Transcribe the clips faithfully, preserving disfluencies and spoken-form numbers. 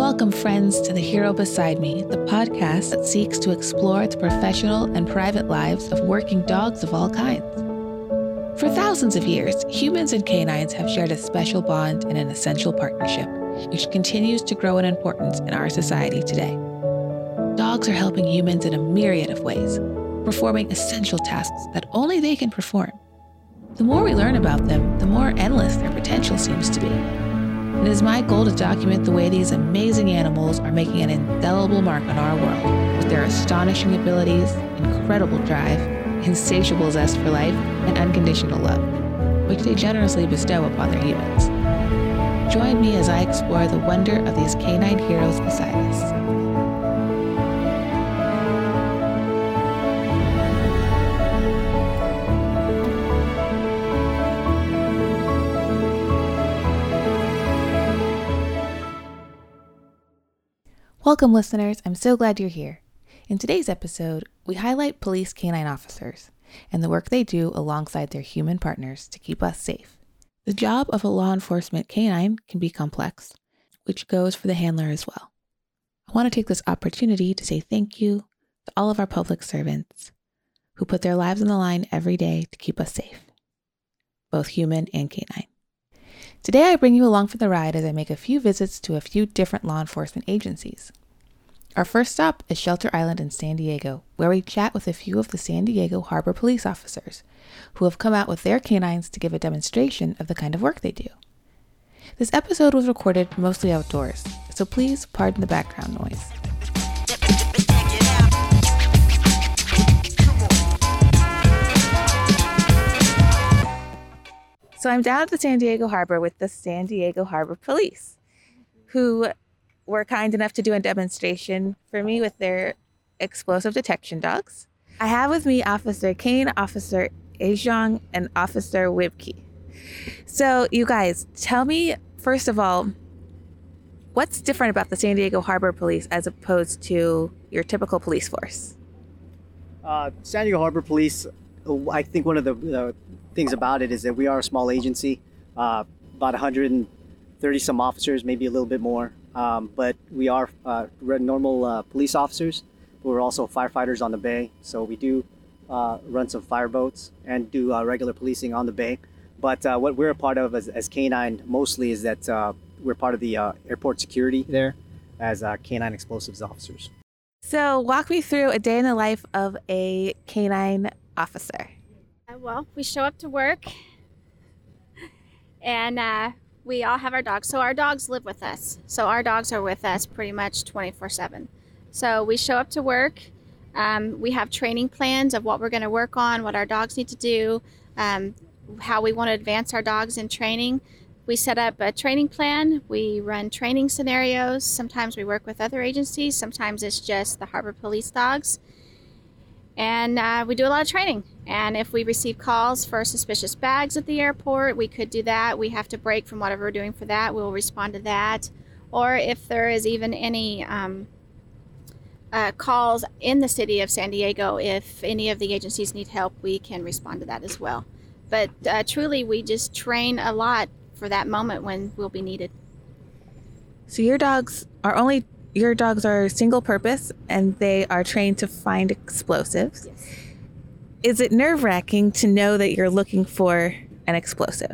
Welcome, friends, to The Hero Beside Me, the podcast that seeks to explore the professional and private lives of working dogs of all kinds. For thousands of years, humans and canines have shared a special bond and an essential partnership, which continues to grow in importance in our society today. Dogs are helping humans in a myriad of ways, performing essential tasks that only they can perform. The more we learn about them, the more endless their potential seems to be. It is my goal to document the way these amazing animals are making an indelible mark on our world with their astonishing abilities, incredible drive, insatiable zest for life, and unconditional love, which they generously bestow upon their humans. Join me as I explore the wonder of these canine heroes beside us. Welcome, listeners. I'm so glad you're here. In today's episode, we highlight police canine officers and the work they do alongside their human partners to keep us safe. The job of a law enforcement canine can be complex, which goes for the handler as well. I want to take this opportunity to say thank you to all of our public servants who put their lives on the line every day to keep us safe, both human and canine. Today, I bring you along for the ride as I make a few visits to a few different law enforcement agencies. Our first stop is Shelter Island in San Diego, where we chat with a few of the San Diego Harbor police officers who have come out with their canines to give a demonstration of the kind of work they do. This episode was recorded mostly outdoors, so please pardon the background noise. So I'm down at the San Diego Harbor with the San Diego Harbor Police, who were kind enough to do a demonstration for me with their explosive detection dogs. I have with me Officer Kane, Officer Ejong, and Officer Wibke. So you guys, tell me, first of all, what's different about the San Diego Harbor Police as opposed to your typical police force? Uh, San Diego Harbor Police, I think one of the uh, things about it is that we are a small agency, uh, about one hundred thirty some officers, maybe a little bit more. Um, but we are uh, normal uh, police officers. We're also firefighters on the bay. So we do uh, run some fireboats and do uh, regular policing on the bay. But uh, what we're a part of as, as canine mostly is that uh, we're part of the uh, airport security there as uh, canine explosives officers. So walk me through a day in the life of a canine officer. Well, we show up to work and uh, we all have our dogs. So our dogs live with us. So our dogs are with us pretty much twenty-four seven. So we show up to work. Um, we have training plans of what we're going to work on, what our dogs need to do, um, how we want to advance our dogs in training. We set up a training plan. We run training scenarios. Sometimes we work with other agencies. Sometimes it's just the Harbor Police dogs. And uh, we do a lot of training. And if we receive calls for suspicious bags at the airport, we could do that. We have to break from whatever we're doing for that. We'll respond to that. Or if there is even any um, uh, calls in the city of San Diego, if any of the agencies need help, we can respond to that as well. But uh, truly, we just train a lot for that moment when we'll be needed. So your dogs are only Your dogs are single purpose and they are trained to find explosives. Yes. Is it nerve-wracking to know that you're looking for an explosive?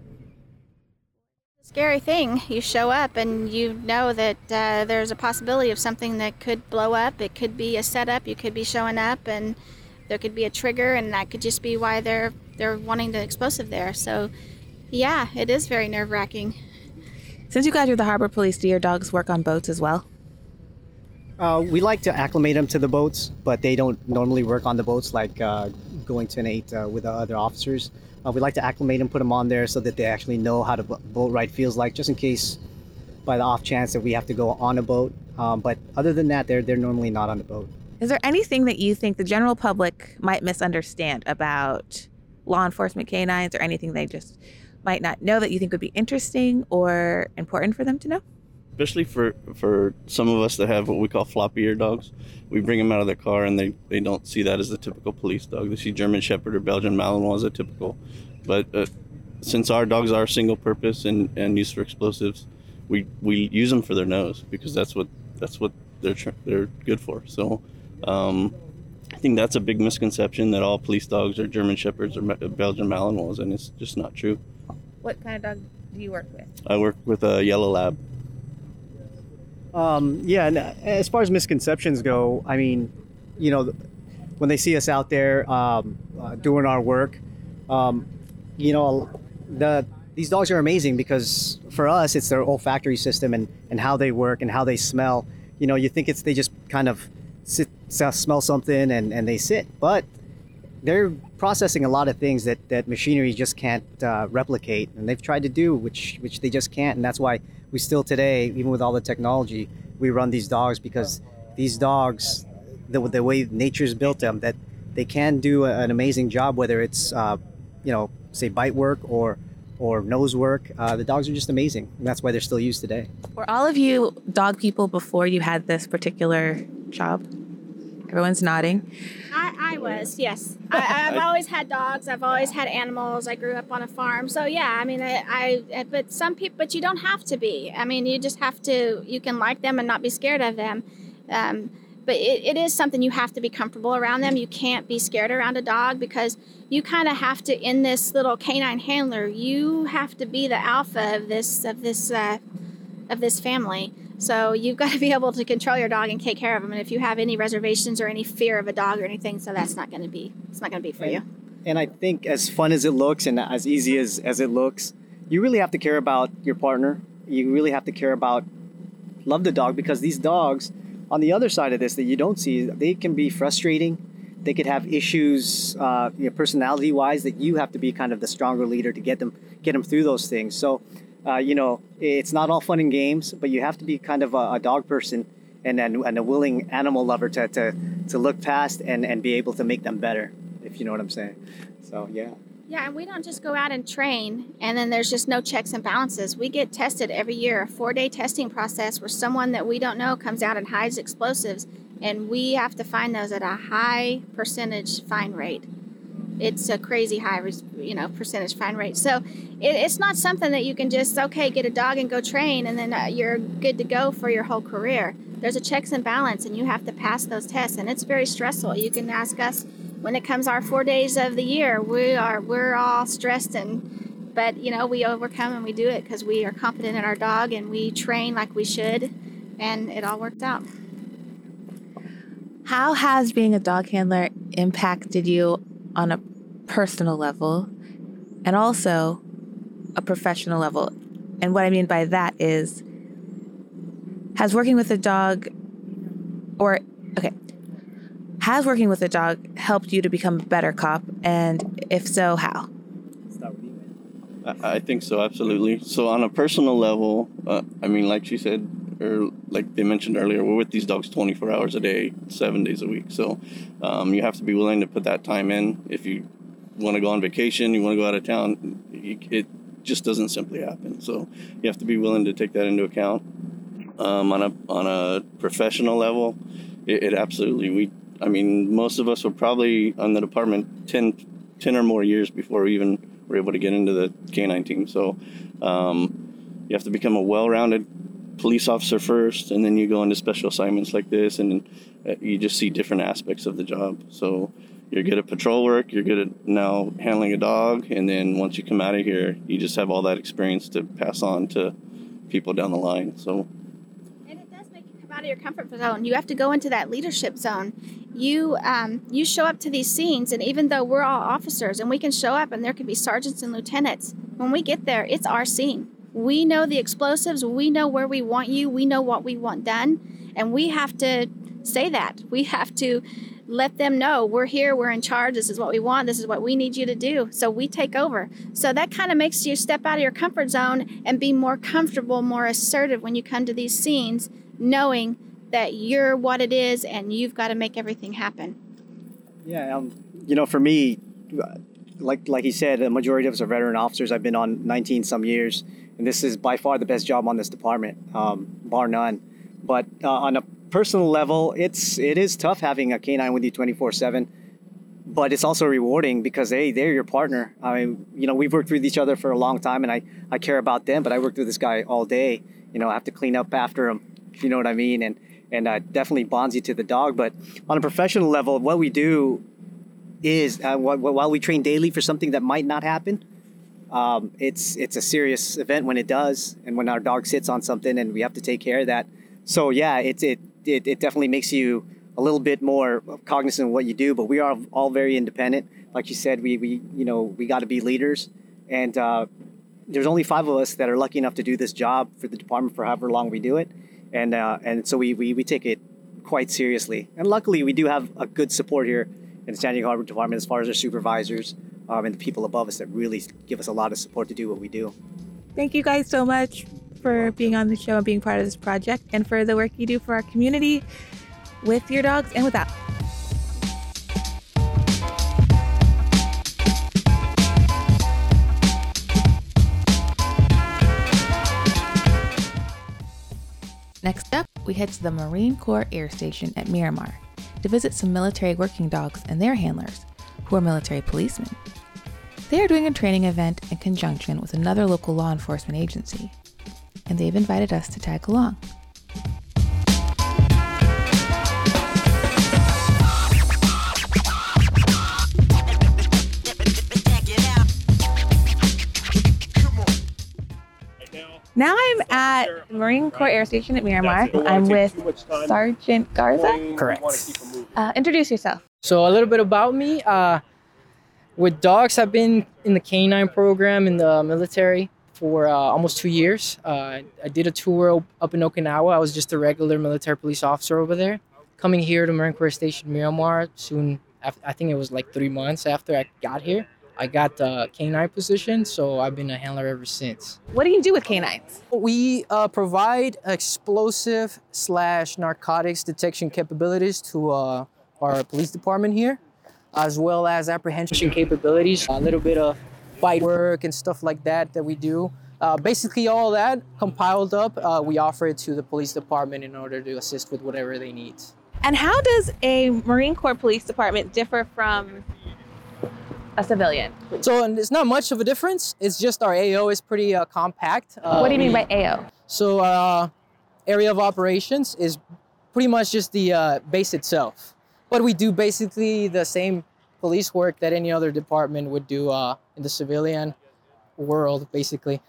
Scary thing. You show up and you know that uh, there's a possibility of something that could blow up. It could be a setup. You could be showing up and there could be a trigger, and that could just be why they're they're wanting the explosive there. So yeah, it is very nerve-wracking. Since you guys are the Harbor Police, do your dogs work on boats as well? Uh, we like to acclimate them to the boats, but they don't normally work on the boats like uh, going to an eight uh, with the other officers. Uh, we like to acclimate them, put them on there so that they actually know how the boat ride feels like, just in case by the off chance that we have to go on a boat. Um, but other than that, they're they're normally not on the boat. Is there anything that you think the general public might misunderstand about law enforcement canines, or anything they just might not know that you think would be interesting or important for them to know? Especially for, for some of us that have what we call floppy ear dogs. We bring them out of their car and they, they don't see that as the typical police dog. They see German Shepherd or Belgian Malinois as a typical. But uh, since our dogs are single purpose and, and used for explosives, we we use them for their nose because that's what that's what they're tr- they're good for. So um, I think that's a big misconception that all police dogs are German Shepherds or Belgian Malinois, and it's just not true. What kind of dog do you work with? I work with a yellow lab. Um, yeah, and as far as misconceptions go, I mean, you know, when they see us out there um, uh, doing our work, um, you know, the these dogs are amazing because for us, it's their olfactory system and, and how they work and how they smell. You know, you think it's they just kind of sit, smell something and, and they sit, but they're processing a lot of things that, that machinery just can't uh, replicate, and they've tried to do, which which they just can't, and that's why we still today, even with all the technology, we run these dogs because these dogs, the, the way nature's built them, that they can do a, an amazing job, whether it's, uh, you know, say bite work or or nose work. Uh, the dogs are just amazing, and that's why they're still used today. Were all of you dog people before you had this particular job? Everyone's nodding. I, I was, yes. I, I've always had dogs. I've always had animals. I grew up on a farm. So, yeah, I mean, I, I, but some people, but you don't have to be. I mean, you just have to, you can like them and not be scared of them. Um, but it, it is something you have to be comfortable around them. You can't be scared around a dog because you kind of have to, in this little canine handler, you have to be the alpha of this, of this, uh, of this family. So you've got to be able to control your dog and take care of them. And if you have any reservations or any fear of a dog or anything, so that's not going to be, it's not going to be for and, you. And I think as fun as it looks and as easy as, as it looks, you really have to care about your partner. You really have to care about, love the dog, because these dogs on the other side of this that you don't see, they can be frustrating. They could have issues, uh, you know, personality-wise, that you have to be kind of the stronger leader to get them, get them through those things. So, Uh, you know, it's not all fun and games, but you have to be kind of a, a dog person and, and and a willing animal lover to, to, to look past and, and be able to make them better, if you know what I'm saying. So, yeah. Yeah, and we don't just go out and train and then there's just no checks and balances. We get tested every year, a four-day testing process where someone that we don't know comes out and hides explosives, and we have to find those at a high percentage find rate. It's a crazy high, you know, percentage find rate. So it, it's not something that you can just, okay, get a dog and go train and then uh, you're good to go for your whole career. There's a checks and balance and you have to pass those tests, and it's very stressful. You can ask us when it comes our four days of the year, we are, we're all stressed, and but, you know, we overcome and we do it because we are confident in our dog and we train like we should, and it all worked out. How has being a dog handler impacted you on a personal level and also a professional level? And what I mean by that is, has working with a dog or, okay, has working with a dog helped you to become a better cop? And if so, how? I, I think so, absolutely. So on a personal level, uh, I mean, like she said, or like they mentioned earlier, we're with these dogs twenty-four hours a day, seven days a week. So um, you have to be willing to put that time in. If you want to go on vacation, you want to go out of town, it just doesn't simply happen. So you have to be willing to take that into account. Um, on a on a professional level, it, it absolutely, we, I mean, most of us were probably on the department ten, ten or more years before we even were able to get into the canine team. So um, you have to become a well-rounded police officer first, and then you go into special assignments like this, and you just see different aspects of the job. So you're good at patrol work, you're good at now handling a dog, and then once you come out of here, you just have all that experience to pass on to people down the line. So, and it does make you come out of your comfort zone. You have to go into that leadership zone. You um, you show up to these scenes, and even though we're all officers and we can show up and there can be sergeants and lieutenants, when we get there, it's our scene. We know the explosives, we know where we want you, we know what we want done, and we have to say that. We have to let them know we're here, we're in charge, this is what we want, this is what we need you to do. So we take over. So that kind of makes you step out of your comfort zone and be more comfortable, more assertive when you come to these scenes, knowing that you're what it is and you've got to make everything happen. Yeah, um, you know, for me, like like he said, the majority of us are veteran officers. I've been on nineteen some years, and this is by far the best job on this department, um, bar none. But uh, on a personal level, it's it is tough having a canine with you twenty-four seven, but it's also rewarding because hey, they're your partner. I mean, you know, we've worked with each other for a long time, and I I care about them, but I worked with this guy all day, you know, have to clean up after them, if you know what I mean, and and uh, definitely bonds you to the dog. But on a professional level, what we do is uh, wh- while we train daily for something that might not happen, um, it's it's a serious event when it does, and when our dog sits on something, and we have to take care of that. So yeah, it it it, it definitely makes you a little bit more cognizant of what you do. But we are all very independent. Like you said, we we you know we got to be leaders, and uh, there's only five of us that are lucky enough to do this job for the department for however long we do it, and uh, and so we, we we take it quite seriously. And luckily, we do have a good support here in the San Diego Harbor Department as far as our supervisors um, and the people above us that really give us a lot of support to do what we do. Thank you guys so much for being on the show and being part of this project, and for the work you do for our community with your dogs and without. Next up, we head to the Marine Corps Air Station at Miramar to visit some military working dogs and their handlers, who are military policemen. They are doing a training event in conjunction with another local law enforcement agency, and they've invited us to tag along. Now I'm at Marine Corps Air Station at Miramar. I'm with Sergeant Garza. Correct. Uh, introduce yourself. So a little bit about me. Uh, with dogs, I've been in the canine program in the military for uh, almost two years. Uh, I did a tour up in Okinawa. I was just a regular military police officer over there. Coming here to Marine Corps Station Miramar soon, after, I think it was like three months after I got here. I got the canine position, so I've been a handler ever since. What do you do with canines? We uh, provide explosive slash narcotics detection capabilities to uh, our police department here, as well as apprehension capabilities, a little bit of fight work and stuff like that that we do. Uh, basically all that compiled up, uh, we offer it to the police department in order to assist with whatever they need. And how does a Marine Corps Police Department differ from a civilian? So it's not much of a difference. It's just our A O is pretty uh, compact. Uh, what do you mean we, by A O? So our uh, area of operations is pretty much just the uh, base itself. But we do basically the same police work that any other department would do uh, in the civilian world, basically.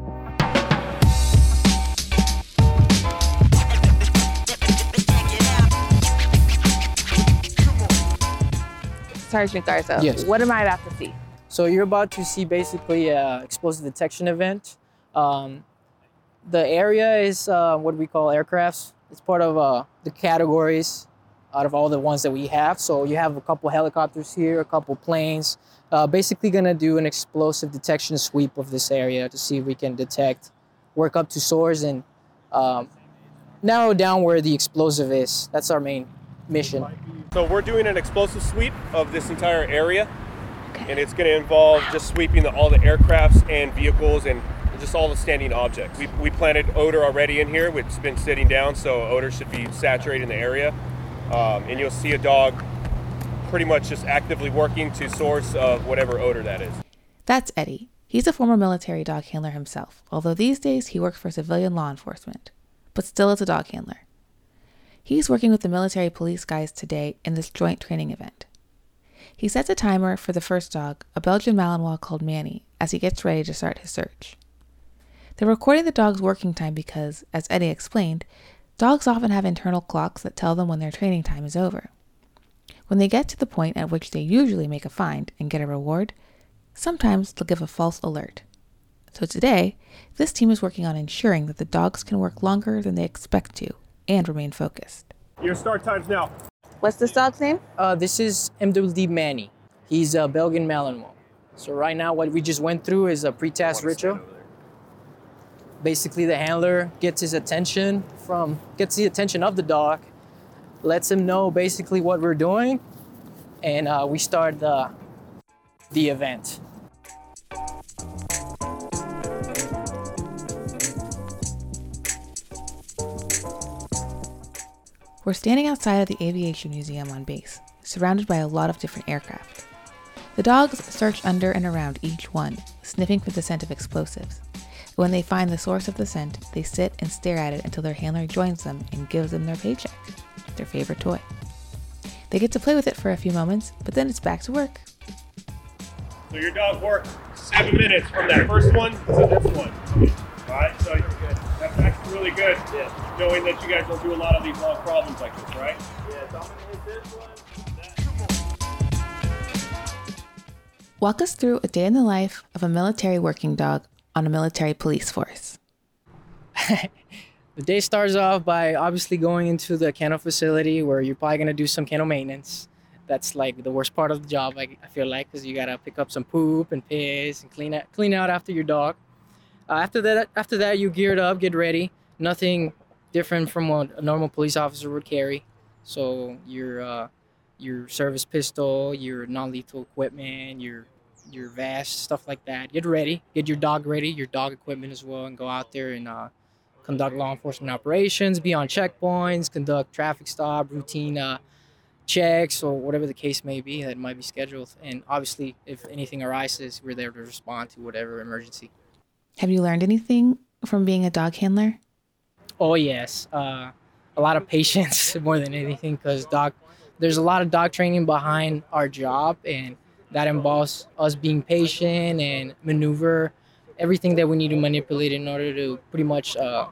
Sergeant Garza, yes. What am I about to see? So you're about to see basically an explosive detection event. Um, the area is uh, what we call aircrafts. It's part of uh, the categories out of all the ones that we have. So you have a couple helicopters here, a couple planes. Uh, basically gonna do an explosive detection sweep of this area to see if we can detect, work up to source and um, narrow down where the explosive is. That's our main mission. So we're doing an explosive sweep of this entire area, and it's going to involve just sweeping the, all the aircrafts and vehicles and just all the standing objects. We, we planted odor already in here, which has been sitting down, so odor should be saturated in the area. Um, and you'll see a dog pretty much just actively working to source of whatever odor that is. That's Eddie. He's a former military dog handler himself, although these days he works for civilian law enforcement, but still is a dog handler. He's working with the military police guys today in this joint training event. He sets a timer for the first dog, a Belgian Malinois called Manny, as he gets ready to start his search. They're recording the dog's working time because, as Eddie explained, dogs often have internal clocks that tell them when their training time is over. When they get to the point at which they usually make a find and get a reward, sometimes they'll give a false alert. So today, this team is working on ensuring that the dogs can work longer than they expect to and remain focused. Your start time's now. What's this dog's name? Uh, this is M W D Manny. He's a Belgian Malinois. So right now what we just went through is a pre-task ritual. Basically the handler gets his attention from, gets the attention of the dog, lets him know basically what we're doing, and uh, we start the, the event. We're standing outside of the Aviation Museum on base, surrounded by a lot of different aircraft. The dogs search under and around each one, sniffing for the scent of explosives. When they find the source of the scent, they sit and stare at it until their handler joins them and gives them their paycheck, their favorite toy. They get to play with it for a few moments, but then it's back to work. So your dog worked seven minutes from that first one to this one. All right, so that's actually really good, yeah. Knowing that you guys don't do a lot of these long problems like this, right? Yeah, dominate this one. Walk us through a day in the life of a military working dog on a military police force. The day starts off by obviously going into the kennel facility where you're probably going to do some kennel maintenance. That's like the worst part of the job, I, I feel like, because you got to pick up some poop and piss and clean out, clean out after your dog. Uh, after that, after that, you geared up, get ready. Nothing different from what a normal police officer would carry. So your uh, your service pistol, your non-lethal equipment, your your vest, stuff like that. Get ready. Get your dog ready, your dog equipment as well, and go out there and uh, conduct law enforcement operations, be on checkpoints, conduct traffic stop, routine uh, checks, or whatever the case may be that might be scheduled. And obviously, if anything arises, we're there to respond to whatever emergency. Have you learned anything from being a dog handler? Oh, yes. Uh, a lot of patience more than anything, because dog, there's a lot of dog training behind our job, and that involves us being patient and maneuver everything that we need to manipulate in order to pretty much uh,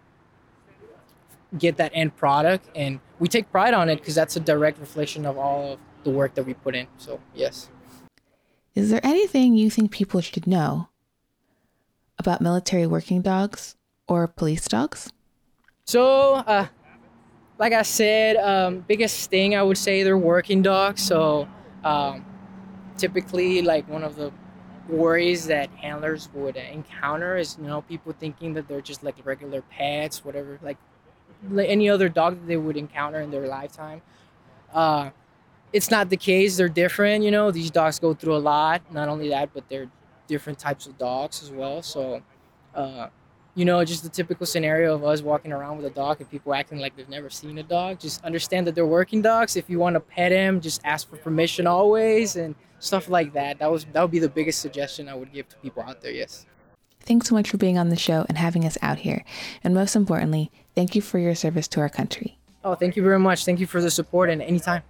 get that end product. And we take pride on it because that's a direct reflection of all of the work that we put in. So, yes. Is there anything you think people should know about military working dogs or police dogs? So, uh, like I said, um, biggest thing I would say they're working dogs. So, um, typically, like one of the worries that handlers would encounter is, you know, people thinking that they're just like regular pets, whatever, like, like any other dog that they would encounter in their lifetime. Uh, it's not the case. They're different. You know, these dogs go through a lot. Not only that, but they're different types of dogs as well. So, uh, you know, just the typical scenario of us walking around with a dog and people acting like they've never seen a dog. Just understand that they're working dogs. If you want to pet him, just ask for permission always and stuff like that. That was that would be the biggest suggestion I would give to people out there, yes. Thanks so much for being on the show and having us out here. And most importantly, thank you for your service to our country. Oh, thank you very much. Thank you for the support, and anytime.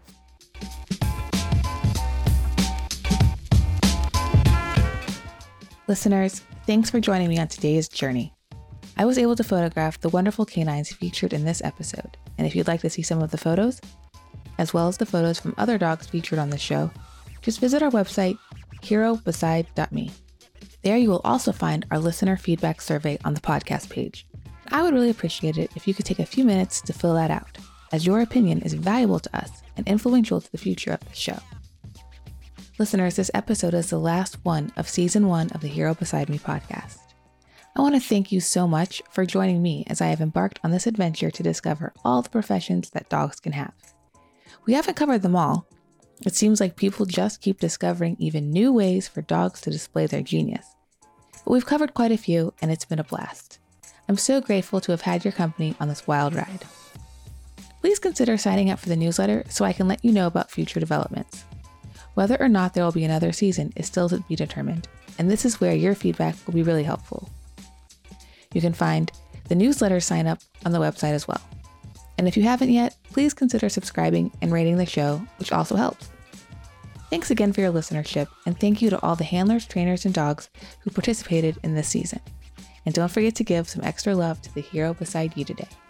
Listeners, thanks for joining me on today's journey. I was able to photograph the wonderful canines featured in this episode. And if you'd like to see some of the photos, as well as the photos from other dogs featured on the show, just visit our website, hero beside dot me. There you will also find our listener feedback survey on the podcast page. I would really appreciate it if you could take a few minutes to fill that out, as your opinion is valuable to us and influential to the future of the show. Listeners, this episode is the last one of season one of the Hero Beside Me podcast. I want to thank you so much for joining me as I have embarked on this adventure to discover all the professions that dogs can have. We haven't covered them all. It seems like people just keep discovering even new ways for dogs to display their genius. But we've covered quite a few, and it's been a blast. I'm so grateful to have had your company on this wild ride. Please consider signing up for the newsletter so I can let you know about future developments. Whether or not there will be another season is still to be determined, and this is where your feedback will be really helpful. You can find the newsletter sign up on the website as well. And if you haven't yet, please consider subscribing and rating the show, which also helps. Thanks again for your listenership, and thank you to all the handlers, trainers, and dogs who participated in this season. And don't forget to give some extra love to the hero beside you today.